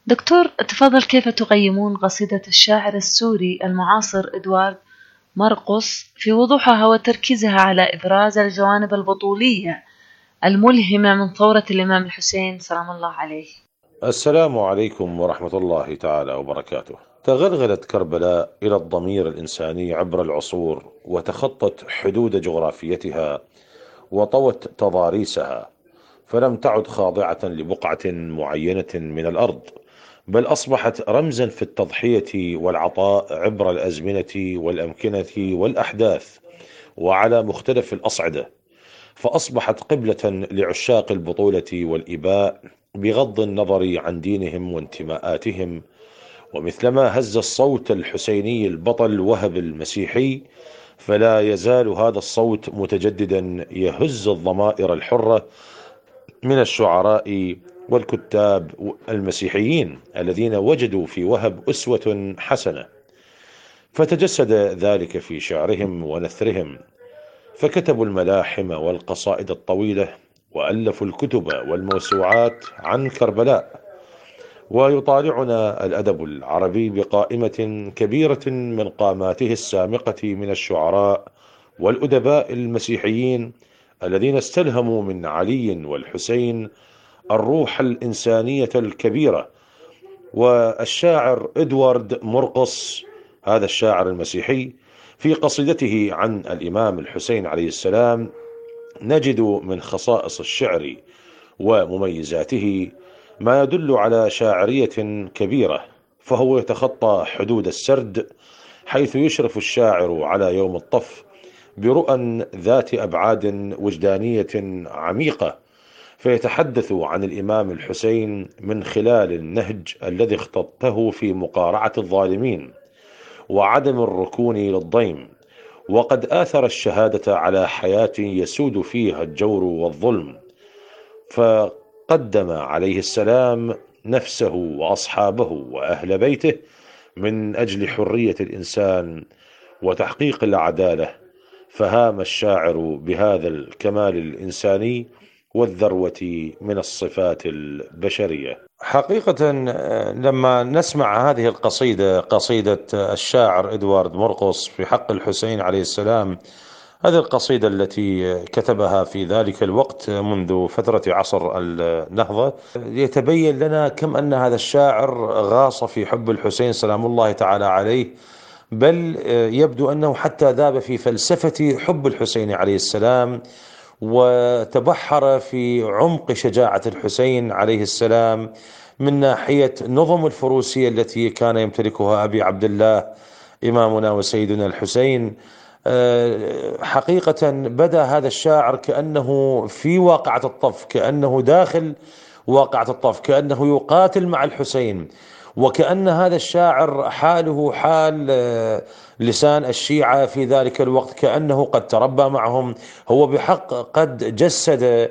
[SPEAKER 13] دكتور تفضل، كيف تقيمون قصيدة الشاعر السوري المعاصر إدوارد مرقس في وضوحها وتركيزها على إبراز الجوانب البطولية الملهمة من ثورة الإمام الحسين سلام الله عليه؟
[SPEAKER 14] السلام عليكم ورحمة الله تعالى وبركاته. تغلغلت كربلاء إلى الضمير الإنساني عبر العصور، وتخطت حدود جغرافيتها وطوت تضاريسها، فلم تعد خاضعة لبقعة معينة من الأرض، بل أصبحت رمزا في التضحية والعطاء عبر الأزمنة والأمكنة والأحداث وعلى مختلف الأصعدة، فأصبحت قبلة لعشاق البطولة والإباء بغض النظر عن دينهم وانتماءاتهم. ومثلما هز الصوت الحسيني البطل وهب المسيحي، فلا يزال هذا الصوت متجددا يهز الضمائر الحرة من الشعراء والكتاب المسيحيين الذين وجدوا في وهب أسوة حسنة، فتجسد ذلك في شعرهم ونثرهم، فكتبوا الملاحم والقصائد الطويلة، وألفوا الكتب والموسوعات عن كربلاء. ويطالعنا الأدب العربي بقائمة كبيرة من قاماته السامقة من الشعراء والأدباء المسيحيين الذين استلهموا من علي والحسين الروح الإنسانية الكبيرة. والشاعر إدوارد مرقس، هذا الشاعر المسيحي، في قصيدته عن الإمام الحسين عليه السلام نجد من خصائص الشعر ومميزاته ما يدل على شاعرية كبيرة، فهو يتخطى حدود السرد، حيث يشرف الشاعر على يوم الطف برؤى ذات أبعاد وجدانية عميقة، فيتحدث عن الإمام الحسين من خلال النهج الذي اختطته في مقارعة الظالمين وعدم الركون للضيم، وقد آثر الشهادة على حياة يسود فيها الجور والظلم، فقدم عليه السلام نفسه وأصحابه وأهل بيته من أجل حرية الإنسان وتحقيق العدالة. فهام الشاعر بهذا الكمال الإنساني والذروة من الصفات البشرية. حقيقة لما نسمع هذه القصيدة، قصيدة الشاعر إدوارد مرقس في حق الحسين عليه السلام، هذه القصيدة التي كتبها في ذلك الوقت منذ فترة عصر النهضة، يتبين لنا كم أن هذا الشاعر غاص في حب الحسين سلام الله تعالى عليه، بل يبدو أنه حتى ذاب في فلسفة حب الحسين عليه السلام، وتبحر في عمق شجاعة الحسين عليه السلام من ناحية نظم الفروسية التي كان يمتلكها أبي عبد الله إمامنا وسيدنا الحسين. حقيقة بدأ هذا الشاعر كأنه في واقعة الطف، كأنه داخل واقعة الطف، كأنه يقاتل مع الحسين، وكأن هذا الشاعر حاله حال لسان الشيعة في ذلك الوقت، كأنه قد تربى معهم، هو بحق قد جسد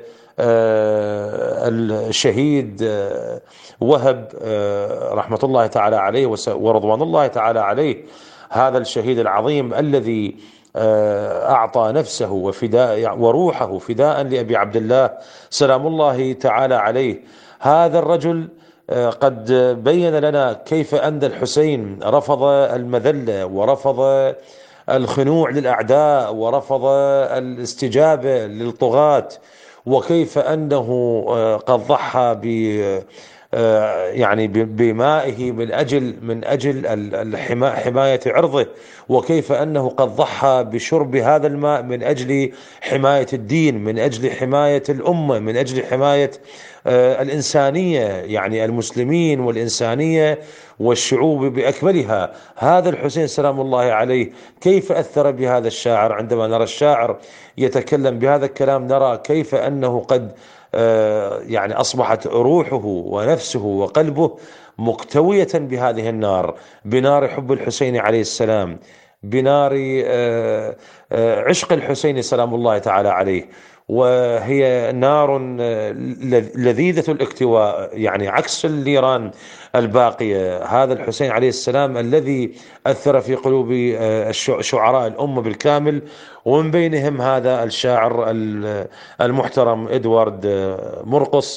[SPEAKER 14] الشهيد وهب رحمة الله تعالى عليه ورضوان الله تعالى عليه، هذا الشهيد العظيم الذي أعطى نفسه وفداء وروحه فداء لأبي عبد الله سلام الله تعالى عليه. هذا الرجل قد بين لنا كيف أن الحسين رفض المذلة ورفض الخنوع للأعداء ورفض الاستجابة للطغاة، وكيف أنه قد ضحى ب يعني بمائه من أجل من أجل حماية عرضه، وكيف أنه قد ضحى بشرب هذا الماء من أجل حماية الدين، من أجل حماية الأمة، من أجل حماية الإنسانية، يعني المسلمين والإنسانية والشعوب بأكملها. هذا الحسين سلام الله عليه كيف أثر بهذا الشاعر. عندما نرى الشاعر يتكلم بهذا الكلام نرى كيف أنه قد يعني أصبحت روحه ونفسه وقلبه مكتوية بهذه النار، بنار حب الحسين عليه السلام، بنار عشق الحسين سلام الله تعالى عليه، وهي نار لذيذة الاكتواء، يعني عكس النيران الباقية. هذا الحسين عليه السلام الذي أثر في قلوب شعراء الأمة بالكامل، ومن بينهم هذا الشاعر المحترم إدوارد مرقس.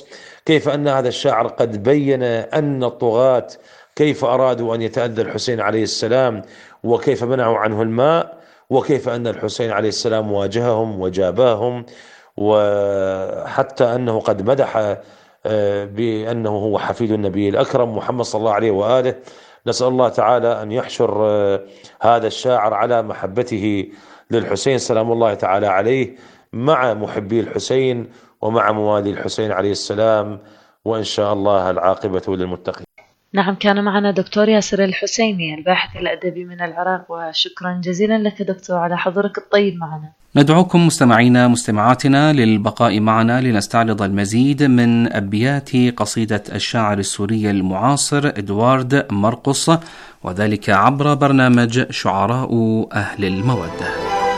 [SPEAKER 14] كيف أن هذا الشاعر قد بين أن الطغاة كيف أرادوا أن يتأذى الحسين عليه السلام وكيف منعوا عنه الماء، وكيف أن الحسين عليه السلام واجههم وجاباهم، وحتى أنه قد مدح بأنه هو حفيد النبي الأكرم محمد صلى الله عليه وآله. نسأل الله تعالى أن يحشر هذا الشاعر على محبته للحسين سلام الله تعالى عليه مع محبي الحسين ومع موالي الحسين عليه السلام، وإن شاء الله العاقبة للمتقين.
[SPEAKER 13] نعم، كان معنا دكتور ياسر الحسيني الباحث الأدبي من العراق، وشكرا جزيلا لك دكتور على حضورك الطيب معنا.
[SPEAKER 12] ندعوكم مستمعينا مستمعاتنا للبقاء معنا لنستعرض المزيد من أبيات قصيدة الشاعر السوري المعاصر إدوارد مرقص، وذلك عبر برنامج شعراء أهل المودة.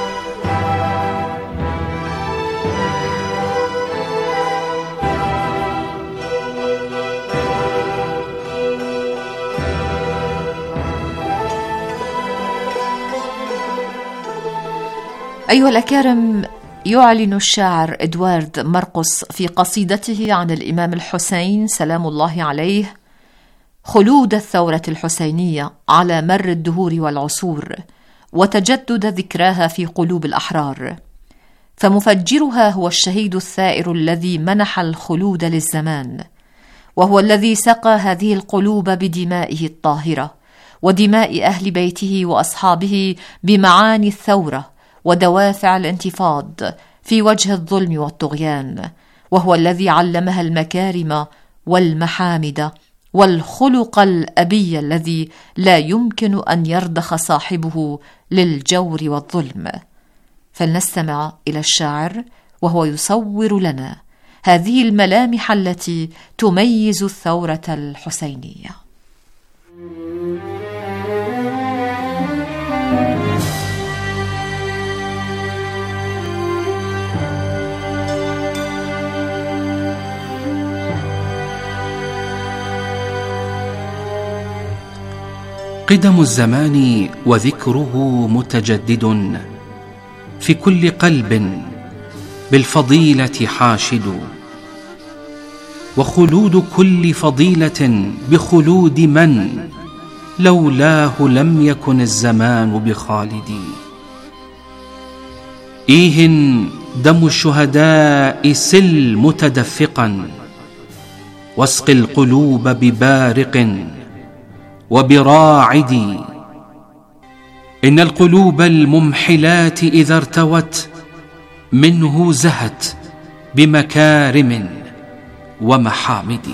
[SPEAKER 11] أيها الأكارم، يعلن الشاعر إدوارد مرقص في قصيدته عن الإمام الحسين سلام الله عليه خلود الثورة الحسينية على مر الدهور والعصور، وتجدد ذكراها في قلوب الأحرار، فمفجرها هو الشهيد الثائر الذي منح الخلود للزمان، وهو الذي سقى هذه القلوب بدمائه الطاهرة ودماء أهل بيته وأصحابه بمعاني الثورة ودوافع الانتفاض في وجه الظلم والطغيان، وهو الذي علمها المكارم والمحامد والخلق الأبي الذي لا يمكن أن يرضخ صاحبه للجور والظلم. فلنستمع إلى الشاعر وهو يصور لنا هذه الملامح التي تميز الثورة الحسينية.
[SPEAKER 12] قدم الزمان وذكره متجدد، في كل قلب بالفضيلة حاشد، وخلود كل فضيلة بخلود من لولاه لم يكن الزمان بخالد. إيه دم الشهداء سل متدفقا، واسق القلوب ببارق وبراعد. إن القلوب الممحلات إذا ارتوت منه زهت بمكارم ومحامد.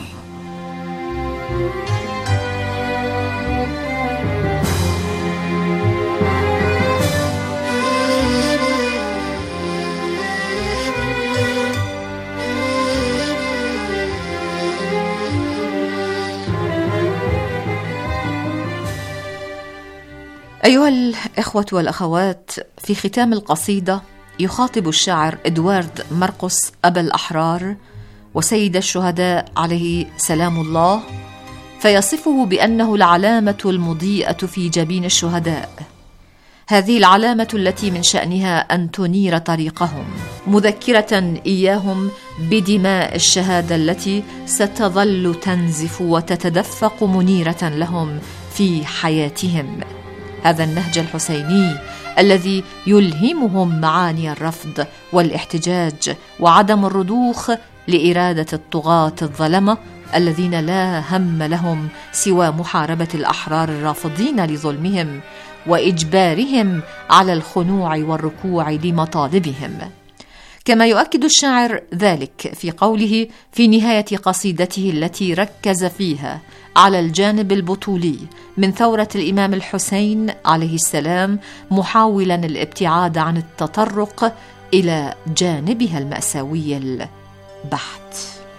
[SPEAKER 11] أيها الإخوة والأخوات، في ختام القصيدة يخاطب الشاعر إدوارد مرقص أبا الأحرار وسيد الشهداء عليه سلام الله، فيصفه بأنه العلامة المضيئة في جبين الشهداء، هذه العلامة التي من شأنها أن تنير طريقهم، مذكرة إياهم بدماء الشهادة التي ستظل تنزف وتتدفق منيرة لهم في حياتهم. هذا النهج الحسيني الذي يلهمهم معاني الرفض والاحتجاج وعدم الرضوخ لإرادة الطغاة الظلمة الذين لا هم لهم سوى محاربة الأحرار الرافضين لظلمهم وإجبارهم على الخنوع والركوع لمطالبهم. كما يؤكد الشاعر ذلك في قوله في نهاية قصيدته التي ركز فيها على الجانب البطولي من ثورة الإمام الحسين عليه السلام، محاولا الابتعاد عن التطرق إلى جانبها المأساوي البحت.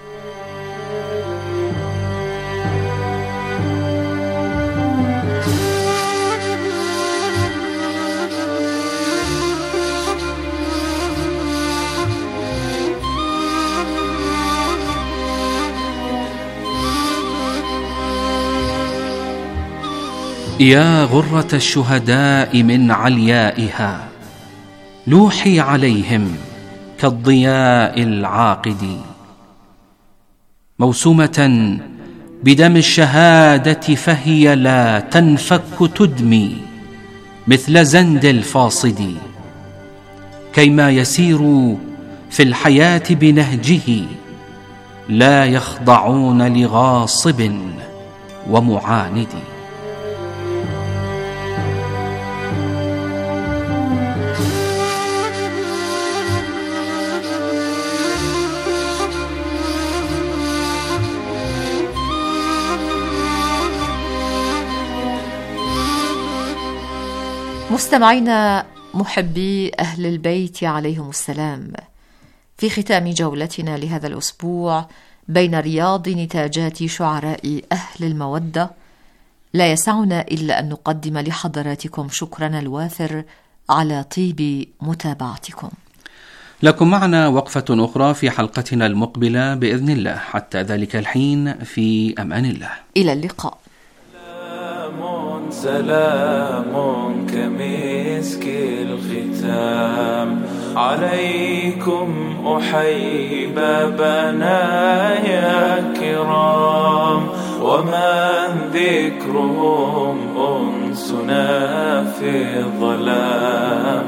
[SPEAKER 12] يا غرة الشهداء من عليائها، لوحي عليهم كالضياء العاقد. موسومة بدم الشهادة، فهي لا تنفك تدمي مثل زند الفاصد، كيما يسيروا في الحياة بنهجه، لا يخضعون لغاصب ومعاند.
[SPEAKER 11] مستمعينا محبي أهل البيت عليهم السلام، في ختام جولتنا لهذا الأسبوع بين رياض نتاجات شعراء أهل المودة، لا يسعنا إلا أن نقدم لحضراتكم شكرنا الوافر على طيب متابعتكم.
[SPEAKER 12] لكم معنا وقفة أخرى في حلقتنا المقبلة بإذن الله، حتى ذلك الحين في أمان الله،
[SPEAKER 11] إلى اللقاء.
[SPEAKER 15] سلام كمسك الختام عليكم أحيب بنايا كرام، ومن ذكرهم أنسنا في الظلام،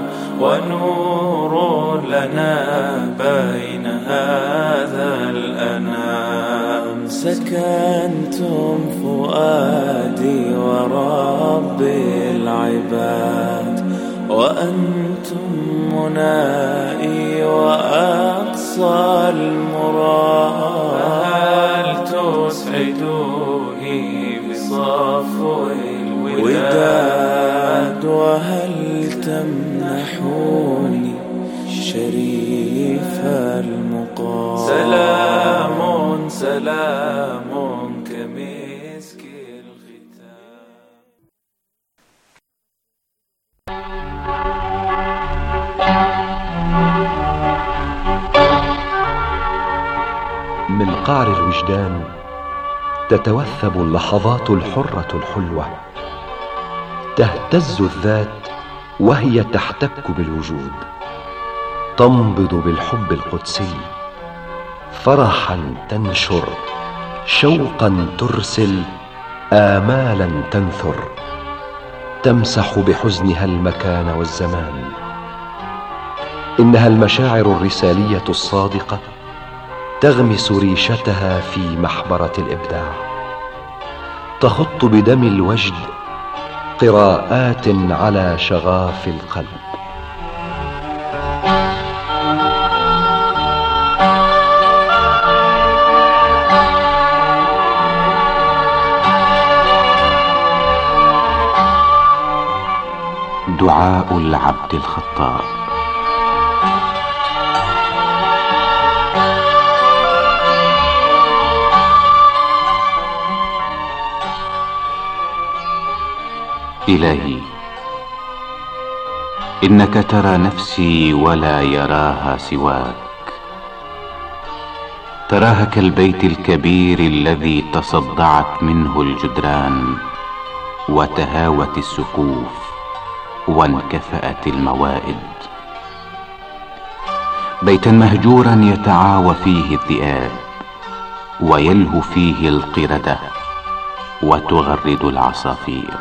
[SPEAKER 15] ونور لنا بين هذا الأنام. سكنتم فؤادي ورب العباد، وأنتم منائي وأقصى المراد. هل تسعدوني بصفو الوداد، وهل تمنحوني شريف المقام. سلام سلام كمسك الختام.
[SPEAKER 16] من قعر الوجدان تتوثب اللحظات الحرة الحلوة، تهتز الذات وهي تحتك بالوجود، تنبض بالحب القدسي، فرحا تنشر، شوقا ترسل، آمالا تنثر، تمسح بحزنها المكان والزمان. إنها المشاعر الرسالية الصادقة، تغمس ريشتها في محبرة الإبداع، تخط بدم الوجد قراءات على شغاف القلب.
[SPEAKER 17] دعاء العبد الخطاء. إلهي، إنك ترى نفسي ولا يراها سواك، تراها كالبيت الكبير الذي تصدعت منه الجدران، وتهاوت السقوف، وانكفأت الموائد. بيتا مهجورا يتعاوى فيه الذئاب، ويلهو فيه القردة، وتغرد العصافير.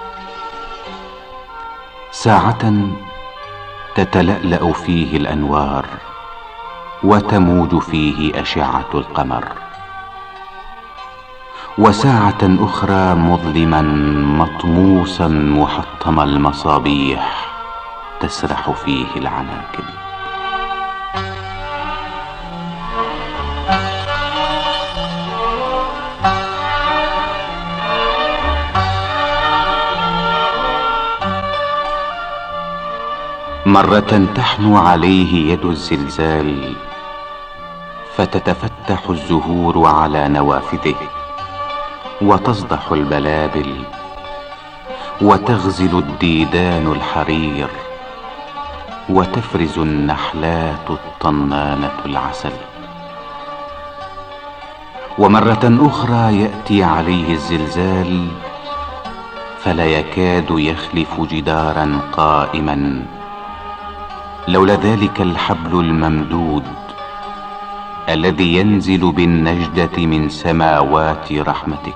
[SPEAKER 17] ساعة تتلألأ فيه الأنوار، وتموج فيه أشعة القمر، وساعة أخرى مظلما مطموسا محطم المصابيح، تسرح فيه العناكب. مرة تحنو عليه يد الزلزال، فتتفتح الزهور على نوافذه، وتصدح البلابل، وتغزل الديدان الحرير، وتفرز النحلات الطنانة العسل. ومرة أخرى يأتي عليه الزلزال، فلا يكاد يخلف جدارا قائما، لولا ذلك الحبل الممدود الذي ينزل بالنجدة من سماوات رحمتك.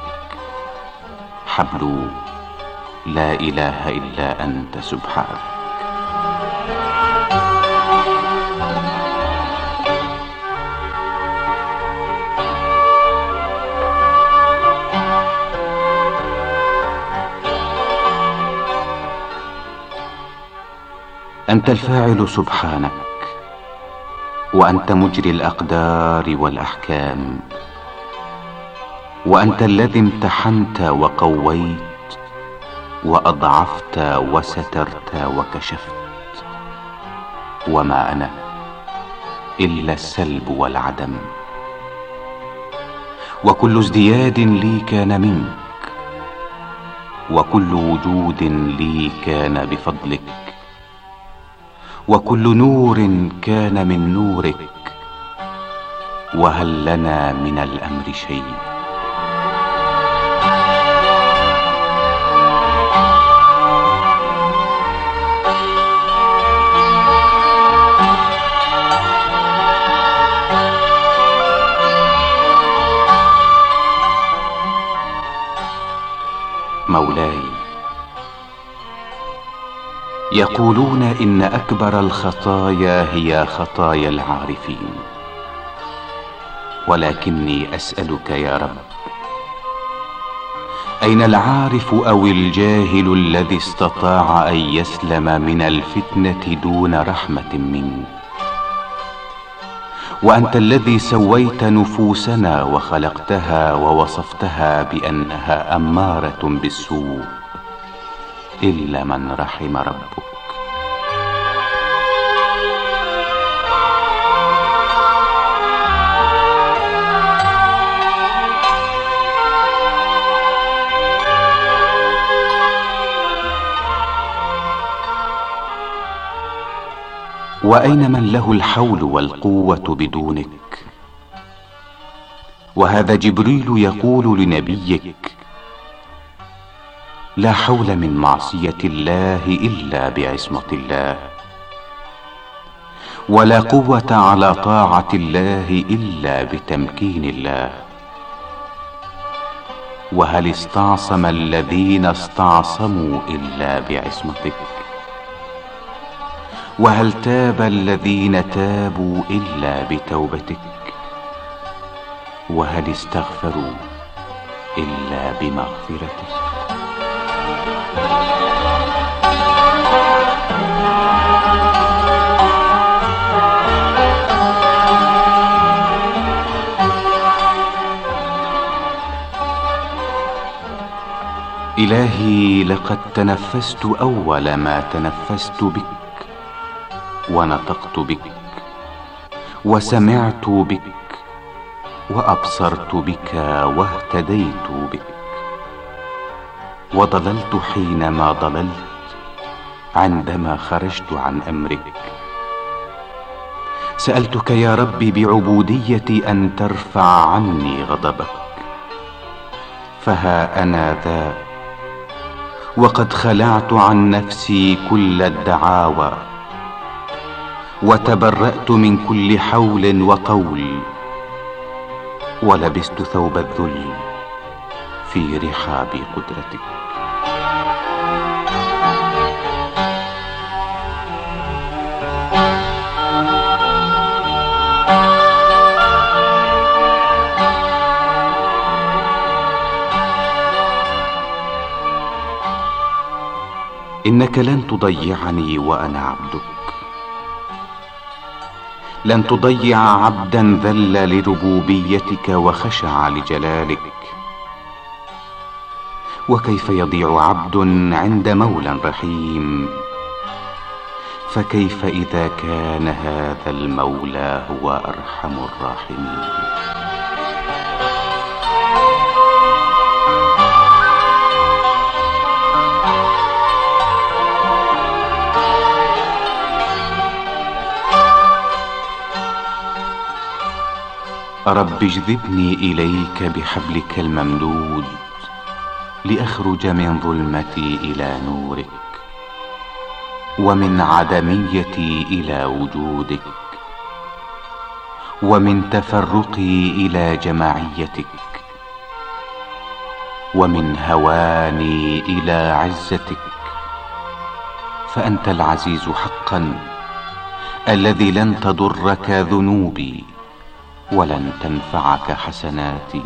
[SPEAKER 17] حبل لا إله إلا أنت سبحانك. أنت الفاعل سبحانك، وأنت مجري الأقدار والأحكام، وأنت الذي امتحنت وقويت وأضعفت وسترت وكشفت، وما أنا إلا السلب والعدم، وكل ازدياد لي كان منك، وكل وجود لي كان بفضلك، وكل نور كان من نورك، وهل لنا من الأمر شيء؟ مولاي، يقولون إن أكبر الخطايا هي خطايا العارفين، ولكني أسألك يا رب، أين العارف أو الجاهل الذي استطاع أن يسلم من الفتنة دون رحمة منك؟ وأنت الذي سويت نفوسنا وخلقتها ووصفتها بأنها أمارة بالسوء، إلا من رحم ربك. وأين من له الحول والقوة بدونك؟ وهذا جبريل يقول لنبيك: لا حول من معصية الله إلا بعصمة الله، ولا قوة على طاعة الله إلا بتمكين الله. وهل استعصم الذين استعصموا إلا بعصمتك؟ وهل تاب الذين تابوا إلا بتوبتك؟ وهل استغفروا إلا بمغفرتك؟ إلهي، لقد تنفست أول ما تنفست بك، ونطقت بك، وسمعت بك، وأبصرت بك، واهتديت بك، وضللت حينما ضللت عندما خرجت عن أمرك. سألتك يا ربي بعبوديتي أن ترفع عني غضبك، فها أنا ذا، وقد خلعت عن نفسي كل الدعاوى، وتبرأت من كل حول وقول، ولبست ثوب الذل في رحاب قدرتك. إنك لن تضيعني وأنا عبدك، لن تضيع عبدا ذل لربوبيتك وخشع لجلالك. وكيف يضيع عبد عند مولى رحيم؟ فكيف إذا كان هذا المولى هو أرحم الراحمين؟ رب اجذبني إليك بحبلك الممدود، لأخرج من ظلمتي إلى نورك، ومن عدميتي إلى وجودك، ومن تفرقي إلى جماعيتك، ومن هواني إلى عزتك. فأنت العزيز حقا الذي لن تضرك ذنوبي ولن تنفعك حسناتي.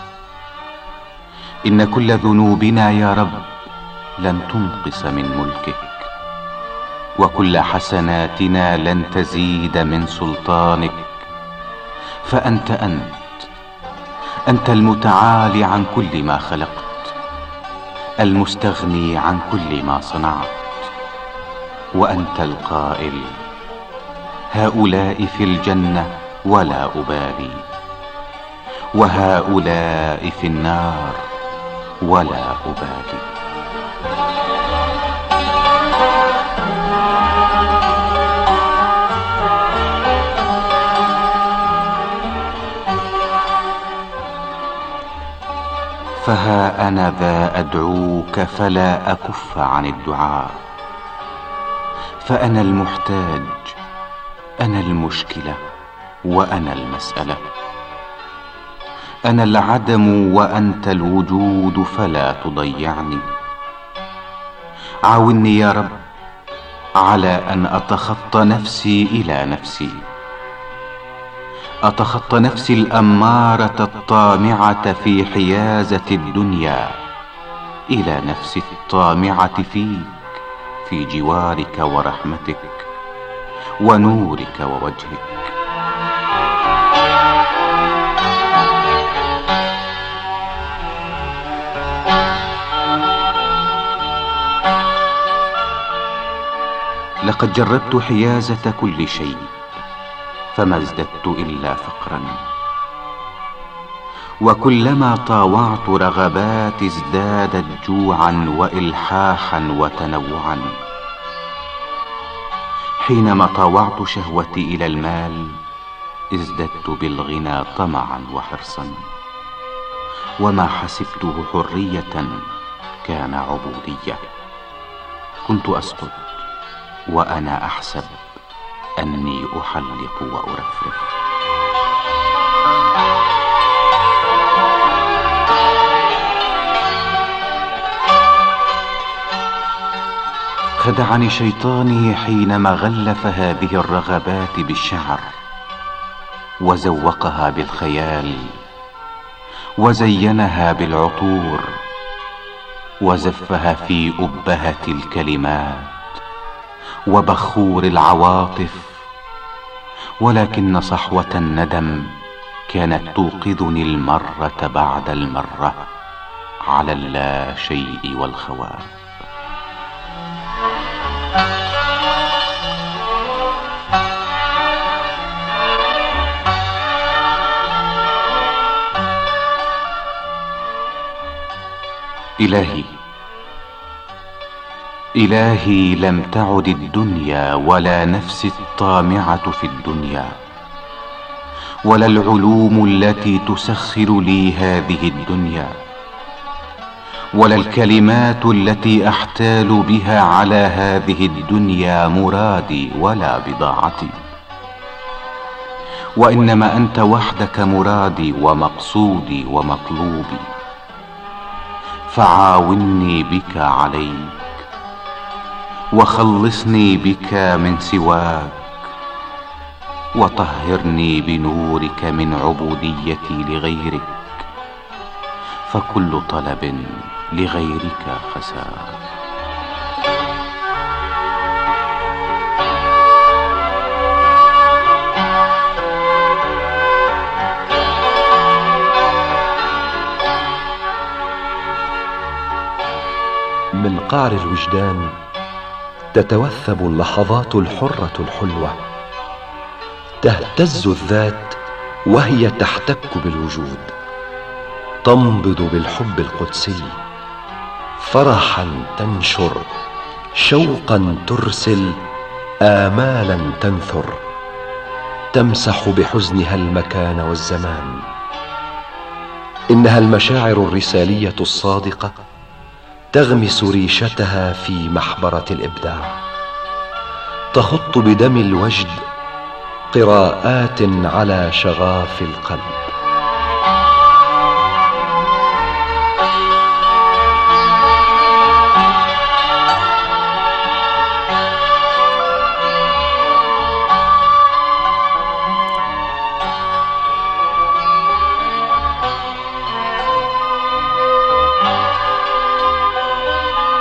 [SPEAKER 17] إن كل ذنوبنا يا رب لن تنقص من ملكك، وكل حسناتنا لن تزيد من سلطانك. فأنت أنت أنت المتعالي عن كل ما خلقت، المستغني عن كل ما صنعت. وأنت القائل: هؤلاء في الجنة ولا أبالي، وهؤلاء في النار ولا أبالي. فها أنا ذا أدعوك فلا أكف عن الدعاء. فأنا المحتاج، أنا المشكلة، وأنا المسألة. أنا العدم وأنت الوجود، فلا تضيعني. عاوني يا رب على أن أتخطى نفسي إلى نفسي، أتخطى نفسي الأمارة الطامعة في حيازة الدنيا إلى نفسي الطامعة فيك، في جوارك ورحمتك ونورك ووجهك. لقد جربت حيازة كل شيء فما ازددت إلا فقرا، وكلما طاوعت رغبات ازدادت جوعا وإلحاحا وتنوعا. حينما طاوعت شهوتي إلى المال ازددت بالغنى طمعا وحرصا، وما حسبته حرية كان عبودية. كنت أسقط وأنا أحسب أني أحلق وأرفرف. خدعني شيطاني حينما غلف هذه الرغبات بالشعر، وزوقها بالخيال، وزينها بالعطور، وزفها في أبهة الكلمات وبخور العواطف. ولكن صحوة الندم كانت توقظني المرة بعد المرة على اللا شيء والخواب. إلهي إلهي لم تعد الدنيا ولا نفسي الطامعة في الدنيا، ولا العلوم التي تسخر لي هذه الدنيا، ولا الكلمات التي أحتال بها على هذه الدنيا مرادي ولا بضاعتي، وإنما أنت وحدك مرادي ومقصودي ومطلوبي. فعاوني بك عليك، وخلصني بك من سواك، وطهرني بنورك من عبوديتي لغيرك. فكل طلب لغيرك خسارة.
[SPEAKER 16] من قعر الوجدان تتوثب اللحظات الحرة الحلوة، تهتز الذات وهي تحتك بالوجود، تنبض بالحب القدسي، فرحا تنشر، شوقا ترسل، آمالا تنثر، تمسح بحزنها المكان والزمان. إنها المشاعر الرسالية الصادقة تغمس ريشتها في محبرة الإبداع، تهط بدم الوجد قراءات على شغاف القلب.